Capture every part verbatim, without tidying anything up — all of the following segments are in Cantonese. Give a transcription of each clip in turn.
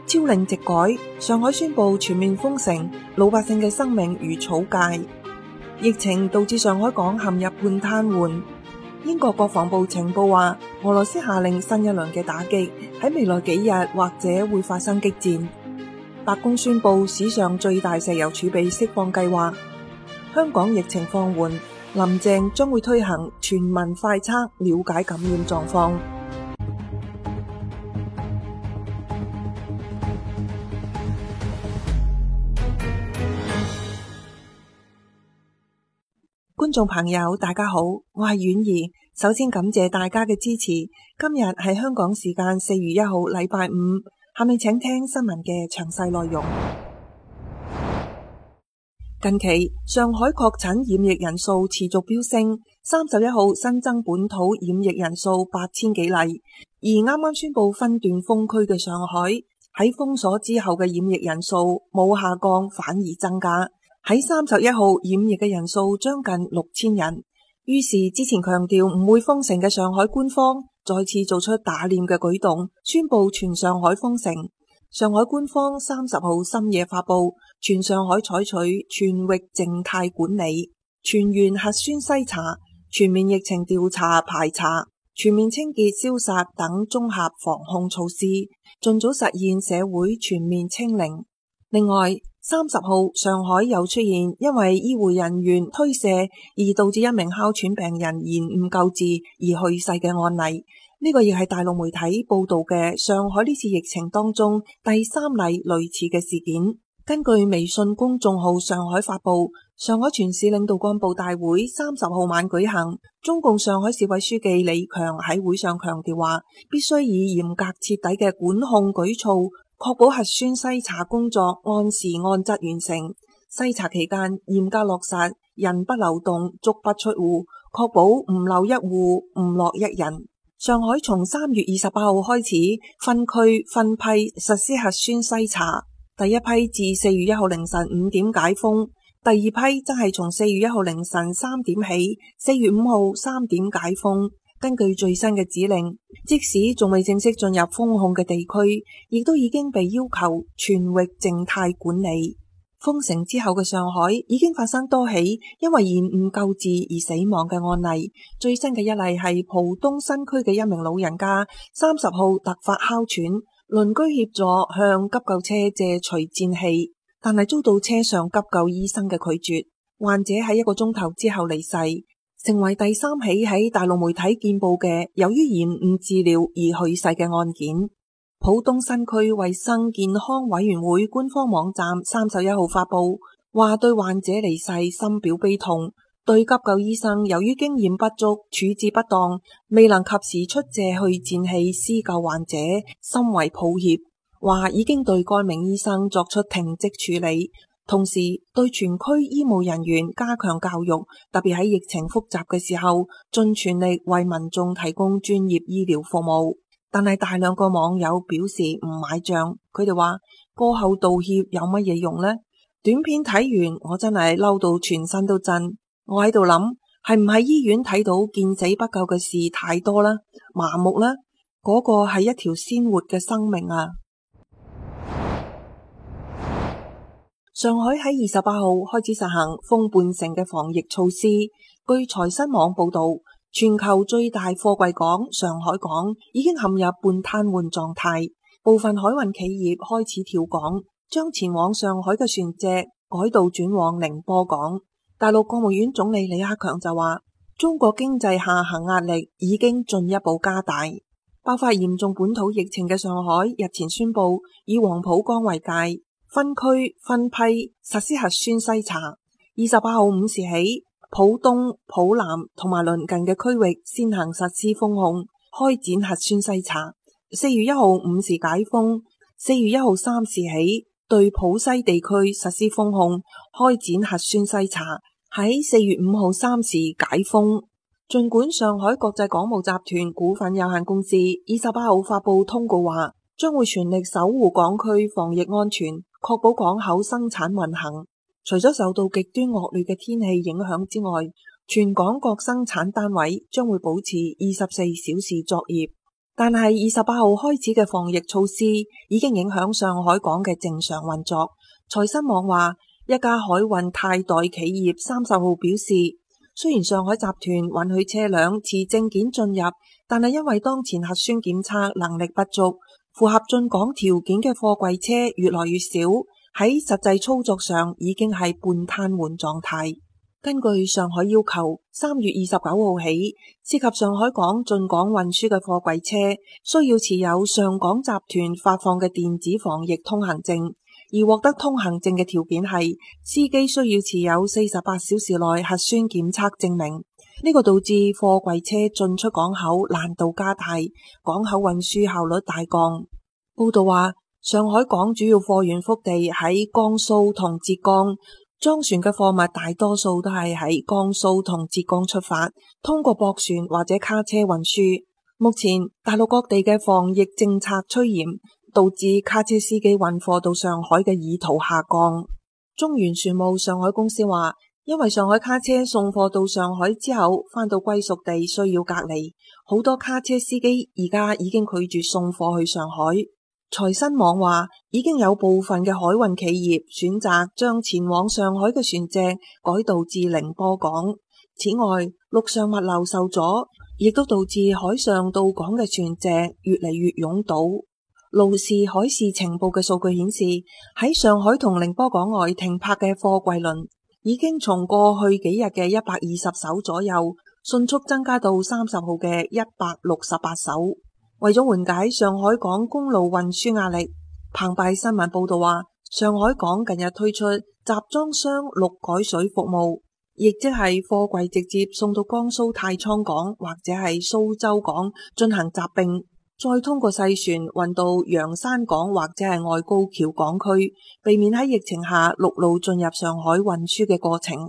朝令夕改，上海宣布全面封城，老百姓嘅生命如草芥。疫情導致上海港陷入半癱瘓。英國國防部情報話，俄羅斯下令新一輪嘅打擊，喺未來幾日或者會發生激戰。白宮宣布史上最大石油儲備釋放計劃。香港疫情放緩，林鄭將會推行全民快測，了解感染狀況。觀眾朋友大家好，我係婉兒，首先感謝大家嘅支持。今日係香港時間四月一號禮拜五，下面請聽新聞嘅詳細內容。近期上海確診染疫人數持續飆升，三十一號新增本土染疫人數八千幾例，而啱啱宣布分段封區嘅上海喺封鎖之後嘅染疫人數冇下降，反而增加。喺三十一號染疫嘅人數將近六千人，於是之前強調唔會封城嘅上海官方再次做出打臉嘅舉動，宣布全上海封城。上海官方三十號深夜發布，全上海採取全域靜態管理、全員核酸篩查、全面疫情調查排查、全面清潔消殺等綜合防控措施，盡早實現社會全面清零。另外，三十號上海又出現因為醫護人員推卸而導致一名哮喘病人延誤救治而去世嘅案例，呢、這個亦係大陸媒體報道嘅上海呢次疫情當中第三例類似嘅事件。根據微信公眾號上海發布，上海全市領導幹部大會三十號晚舉行，中共上海市委書記李強喺會上強調話，必須以嚴格徹底嘅管控舉措，確保核酸篩查工作按時按質完成。篩查期間嚴格落實人不流動，足不出戶，確保唔漏一戶，唔落一人。上海從三月二十八號開始分區分批實施核酸篩查，第一批至四月一號凌晨五點解封，第二批則係從四月一號凌晨三點起，四月五號三點解封。根據最新嘅指令，即使仲未正式進入封控嘅地區，亦都已經被要求全域靜態管理。封城之後嘅上海已經發生多起因為延誤救治而死亡嘅案例。最新嘅一例係浦東新區嘅一名老人家，三十號突發哮喘，鄰居協助向急救車借除顫器，但係遭到車上急救醫生嘅拒絕，患者喺一個鐘頭之後離世，成為第三起喺大陸媒體見報嘅由於延誤治療而去世嘅案件。浦東新區衛生健康委員會官方網站三十一號發布，話對患者離世深表悲痛，對急救醫生由於經驗不足、處置不當，未能及時出借去顫器施救患者，深為抱歉。話已經對該名醫生作出停職處理。同時對全區醫務人員加強教育，特別喺疫情複雜嘅時候，盡全力為民眾提供專業醫療服務。但係大量個網友表示唔買賬，佢哋話過後道歉有乜嘢用呢？短片睇完我真係嬲到全身都震。我喺度諗，係唔係醫院睇到見死不救嘅事太多啦，麻木啦？嗰個係一條鮮活嘅生命啊！上海喺二十八號開始實行封半城嘅防疫措施。據財新網報道，全球最大貨櫃港上海港已經陷入半癱瘓狀態，部分海運企業開始跳港，將前往上海嘅船隻改道轉往寧波港。大陸國務院總理李克強就話，中國經濟下行壓力已經進一步加大。爆發嚴重本土疫情嘅上海日前宣布以黃浦江為界，分區分批實施核酸篩查。二十八號午時起，浦東、浦南同埋鄰近嘅區域先行實施封控，開展核酸篩查。四月一號午時解封，四月一號三時起對浦西地區實施封控，開展核酸篩查。喺四月五號三時解封。盡管上海國際港務集團股份有限公司二十八號發布通告話，將會全力守護港區防疫安全，確保港口生產運行。除咗受到極端惡劣嘅天氣影響之外，全港各生產單位將會保持二十四小時作業。 但係二十八號開始嘅防疫措施已經影響上海港嘅正常運作。財新網話，一家海運泰代企業三十號表示，雖然上海集團允許車輛持證件進入，但係因為當前核酸檢測能力不足，符合進港條件嘅貨櫃車越來越少，喺實際操作上已經係半癱瘓狀態。根據上海要求，三月二十九號起，涉及上海港進港運輸嘅貨櫃車需要持有上港集團發放嘅電子防疫通行證，而獲得通行證嘅條件係司機需要持有四十八小時內核酸檢測證明。呢個導致貨櫃車進出港口難度加大，港口運輸效率大降。報道話，上海港主要貨源腹地喺江蘇同浙江。裝船嘅貨物大多數都係喺江蘇同浙江出發，通過駁船或者卡車運輸。目前大陸各地嘅防疫政策趨嚴，導致卡車司機運貨到上海嘅意圖下降。中原船務上海公司話，因為上海卡車送貨到上海之後返到歸屬地需要隔離，好多卡車司機而家已經拒絕送貨去上海。財新網話，已經有部分嘅海運企業選擇將前往上海嘅船隻改道至寧波港。此外，陸上物流受阻，亦都導致海上到港嘅船隻越嚟越擁堵。勞氏海事情報嘅數據顯示，喺上海同寧波港外停泊嘅貨櫃輪已經從過去幾日嘅一百二十艘左右，迅速增加到三十號嘅一百六十八艘。為咗緩解上海港公路運輸壓力，澎湃新聞報道話，上海港近日推出集裝箱陸改水服務，亦即係貨櫃直接送到江蘇太倉港或者係蘇州港進行集並，再通過細船運到陽山港或者係外高橋港區，避免喺疫情下陸路進入上海運輸嘅過程。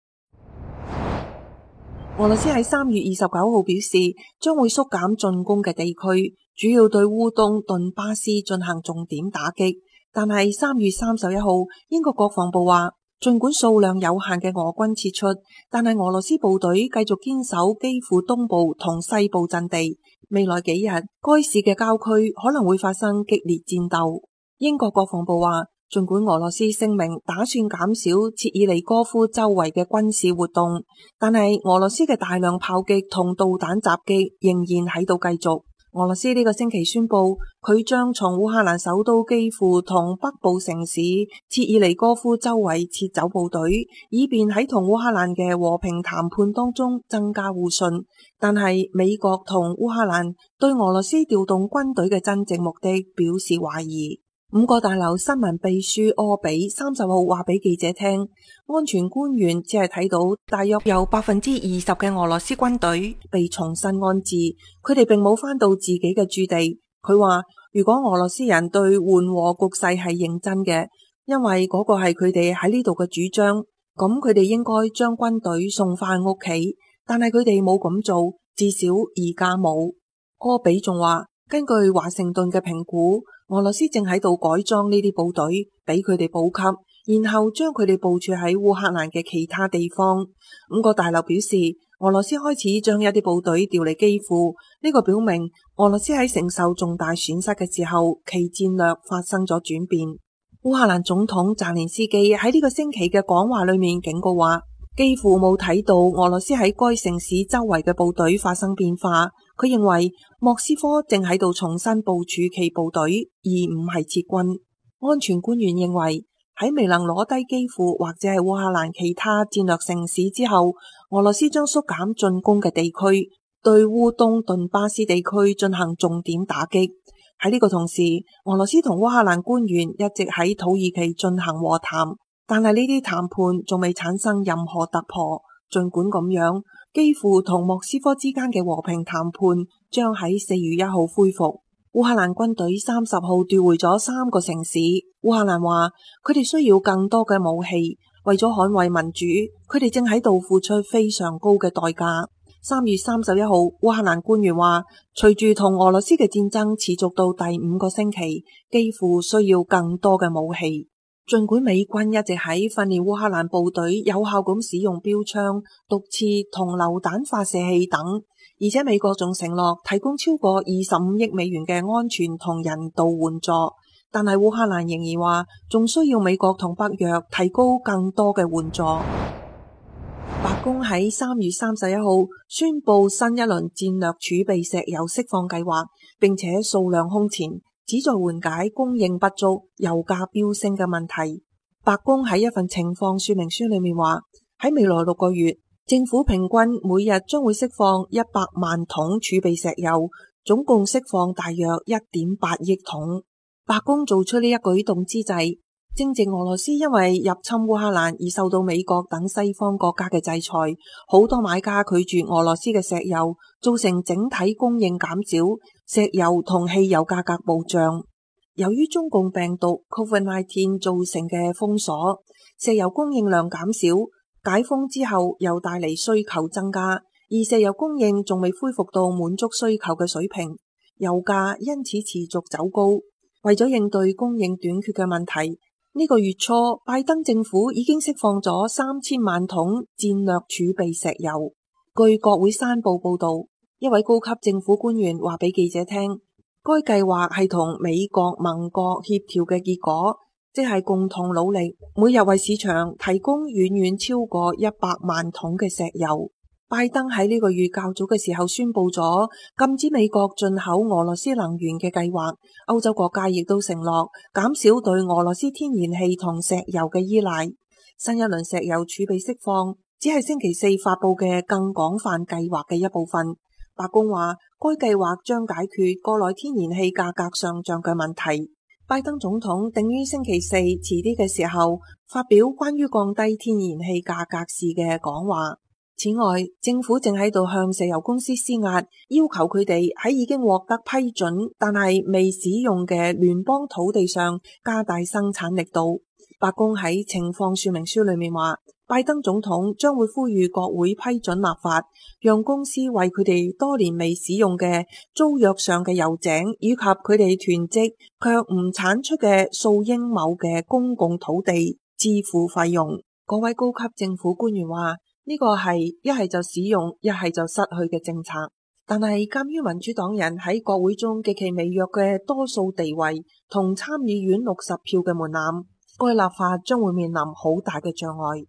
俄羅斯喺三月二十九號表示，將會縮減進攻嘅地區，主要對烏東頓巴斯進行重點打擊。但係三月三十一號，英國國防部話，儘管數量有限嘅俄軍撤出，但係俄羅斯部隊繼續堅守基輔東部同西部陣地。未來幾日，該市嘅郊區可能會發生激烈戰鬥。英國國防部話，儘管俄羅斯聲明打算減少切爾尼戈夫周圍嘅軍事活動，但係俄羅斯嘅大量炮擊同導彈襲擊仍然喺度繼續。俄羅斯呢個星期宣布，佢將從烏克蘭首都基輔同北部城市切爾尼戈夫周圍撤走部隊，以便喺同烏克蘭嘅和平談判當中增加互信。但係美國同烏克蘭對俄羅斯調動軍隊嘅真正目的表示懷疑。五角大樓新聞秘書柯比三十號話俾記者聽，安全官員只係睇到大約有百分之二十嘅俄羅斯軍隊被重新安置，佢哋並冇返到自己嘅駐地。佢話如果俄羅斯人對緩和局勢係認真嘅，因為嗰個係佢哋喺呢度嘅主張，咁佢哋應該將軍隊送返屋企，但係佢哋冇咁做，至少而家冇。柯比仲話，根據華盛頓嘅評估，俄羅斯正喺度改裝呢啲部隊，俾佢哋補給，然後將佢哋部署喺烏克蘭嘅其他地方。五角大樓表示，俄羅斯開始將一啲部隊調嚟基輔，呢個表明俄羅斯喺承受重大損失嘅時候，其戰略發生咗轉變。烏克蘭總統澤連斯基喺呢個星期嘅講話裏面警告話，幾乎冇睇到俄羅斯喺該城市周圍嘅部隊發生變化。佢認為莫斯科正喺度重新部署其部隊，而唔係撤軍。安全官員認為喺未能攞低基輔或者係烏克蘭其他戰略城市之後，俄羅斯將縮減進攻嘅地區，對烏東頓巴斯地區進行重點打擊。喺呢個同時，俄羅斯同烏克蘭官員一直喺土耳其進行和談，但係呢啲談判仲未產生任何突破。儘管咁樣，基輔同莫斯科之間嘅和平談判將喺四月一號恢復。烏克蘭軍隊三十號奪回咗三個城市。烏克蘭話佢哋需要更多嘅武器，為咗捍衛民主，佢哋正喺度付出非常高嘅代價。三月三十一號，烏克蘭官員話，隨住同俄羅斯嘅戰爭持續到第五個星期，基輔需要更多嘅武器。儘管美軍一直喺訓練烏克蘭部隊有效咁使用標槍、毒刺同榴彈發射器等， 而且美國仲承諾提供超過二十五億美元嘅安全同人道援助，但係烏克蘭仍然話仲需要美國同北約提高更多嘅援助。白宮喺三月三十一號宣布新一輪戰略儲備石油釋放計劃，並且數量空前，旨在緩解供應不足、油價飆升嘅問題。白宮喺一份情況說明書裏面話，喺未來六個月，政府平均每日將會釋放一百萬桶儲備石油，總共釋放大約一點八億桶。白宮做出呢一舉動之際，正值俄羅斯因為入侵烏克蘭而受到美國等西方國家嘅制裁，好多買家拒絕俄羅斯嘅石油，造成整體供應減少，石油同汽油價格暴漲。由於中共病毒 Covid 十九 造成嘅封鎖，石油供應量減少。解封之後又帶嚟需求增加，而石油供應仲未恢復到滿足需求嘅水平，油價因此持續走高。為咗應對供應短缺嘅問題，呢、這個月初拜登政府已經釋放咗三千萬桶戰略儲備石油。據國會山報報道，一位高級政府官員話俾記者聽，該計劃係同美國盟國協調嘅結果。即係共同努力，每日為市場提供遠遠超過一百萬桶嘅石油。拜登喺呢個月較早嘅時候宣布咗禁止美國進口俄羅斯能源嘅計劃，歐洲國家亦都承諾減少對俄羅斯天然氣同石油嘅依賴。新一輪石油儲備釋放只係星期四發佈嘅更廣泛計劃嘅一部分。白宮話，該計劃將解決國內天然氣價格上漲嘅問題。拜登總統定於星期四遲啲嘅時候發表關於降低天然氣價格時嘅講話。此外，政府正喺度向石油公司施壓，要求佢哋喺已經獲得批准但係未使用嘅聯邦土地上加大生產力度。白宮喺情況說明書裏面話，拜登總統將會呼籲國會批准立法，讓公司為佢哋多年未使用嘅租約上嘅油井以及佢哋囤積卻唔產出嘅數英畝嘅公共土地支付費用。嗰位高級政府官員話，呢個係一係就使用，一係就失去嘅政策。但係鑒於民主黨人喺國會中極其微弱嘅多數地位同參議院六十票嘅門檻，該立法將會面臨好大嘅障礙。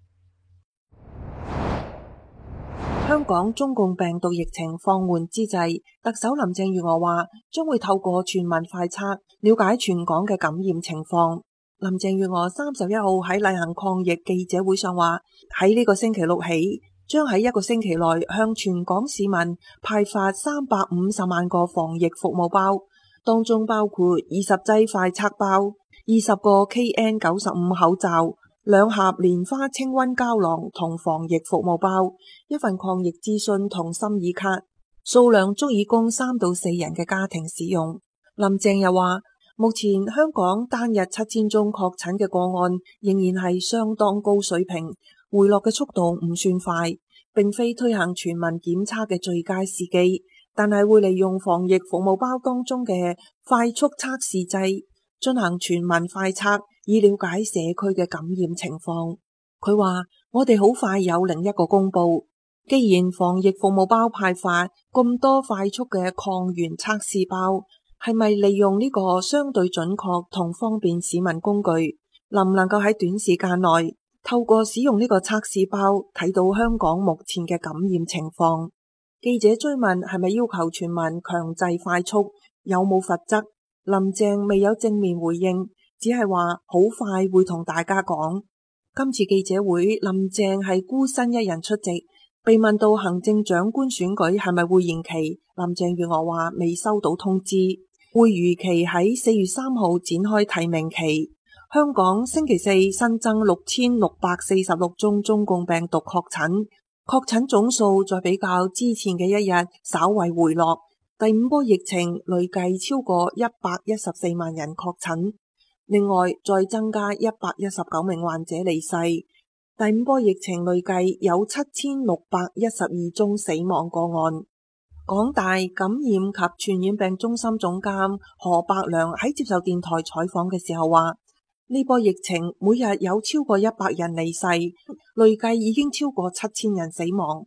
香港中共病毒疫情放緩之際，特首林鄭月娥話將會透過全民快測了解全港嘅感染情況。林鄭月娥三十一號喺例行抗疫記者會上話，喺呢個星期六起，將喺一個星期內向全港市民派發三百五十萬個防疫服務包，當中包括二十劑快測包、二十個 K N 九十五口罩、兩盒蓮花清瘟膠囊同防疫服務包，一份抗疫資訊同心意卡，數量足以供三到四人嘅家庭使用。林鄭又話，目前香港單日七千宗確診嘅個案仍然係相當高水平，回落嘅速度唔算快，並非推行全民檢測嘅最佳時機，但係會利用防疫服務包當中嘅快速測試劑進行全民快測，以了解社區嘅感染情況。佢話，我哋好快有另一個公佈，既然防疫服務包派發咁多快速嘅抗原測試包，係咪利用呢個相對準確同方便市民工具，能唔能夠喺短時間內透過使用呢個測試包睇到香港目前嘅感染情況？記者追問係咪要求全民強制快速，有冇罰則？林鄭未有正面回應，只係話好快會同大家講。今次記者會，林鄭係孤身一人出席。被問到行政長官選舉係咪會延期，林鄭月娥話未收到通知，會如期喺四月三號展開提名期。香港星期四新增六千六百四十六宗中共病毒確診，確診總數在比較之前嘅一日稍為回落。第五波疫情累計超過一百一十四萬人確診，另外再增加一百一十九名患者離世。第五波疫情累計有七千六百一十二宗死亡個案。港大感染及傳染病中心總監何柏良喺接受電台採訪嘅時候話，呢波疫情每日有超過一百人離世，累計已經超過七千人死亡。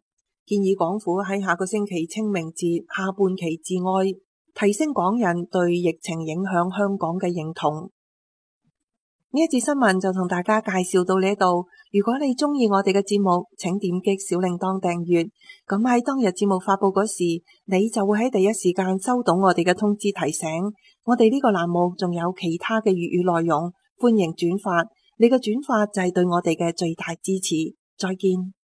建議港府喺下個星期清明節下半旗致哀，提升港人對疫情影響香港嘅認同。呢一節新聞就同大家介紹到呢度。如果你中意我哋嘅節目，請點擊小鈴鐺訂閱，咁喺當日節目發布嗰時，你就會喺第一時間收到我哋嘅通知提醒。我哋呢個欄目仲有其他嘅粵語內容，歡迎轉發，你嘅轉發就係對我哋嘅最大支持。再見。